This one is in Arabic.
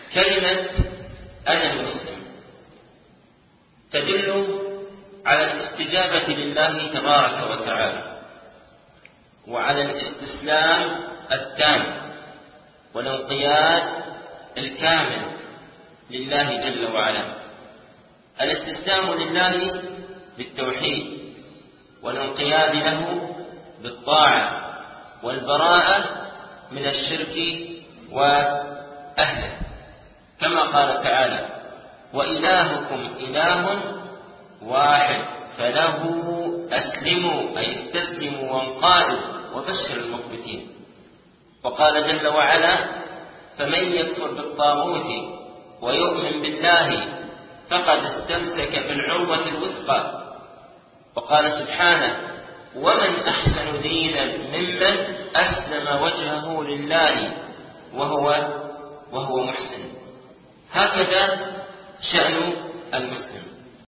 كلمة أنا المسلم تدل على الاستجابة لله تبارك وتعالى، وعلى الاستسلام التام والانقياد الكامل لله جل وعلا. الاستسلام لله بالتوحيد، والانقياد له بالطاعة، والبراءة من الشرك وأهله، كما قال تعالى: وإلهكم إله واحد فله أسلموا، أي استسلموا وانقادوا وبشر المخبتين. وقال جل وعلا: فمن يكفر بالطاغوت ويؤمن بالله فقد استمسك بالعروة الوثقى. وقال سبحانه: ومن أحسن دينا ممن أسلم وجهه لله وهو محسن. هكذا شأن المسلم.